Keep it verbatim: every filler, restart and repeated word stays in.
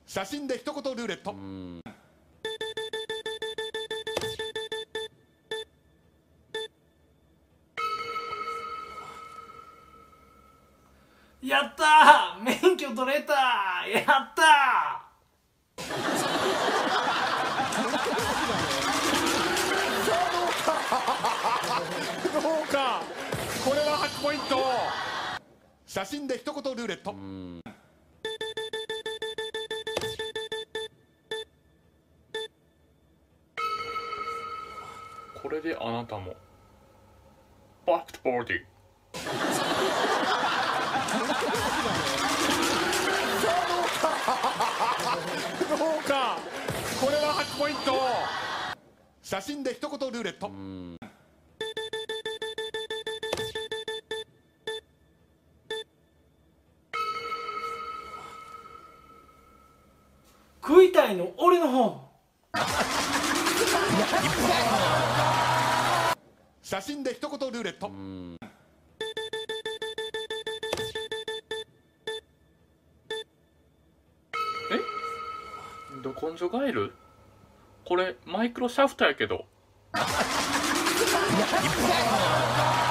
写真で一言ルーレット。 やったー、免許取れたー、やったどうか、これははちポイント。写真で一言ルーレット。 これであなたもバックトボディ。 どうか、これははちポイント。写真で一言ルーレット。 食いたいの俺の方。 写真で一言ルーレット。 え、ど根性ガエル？これマイクロシャフトやけど。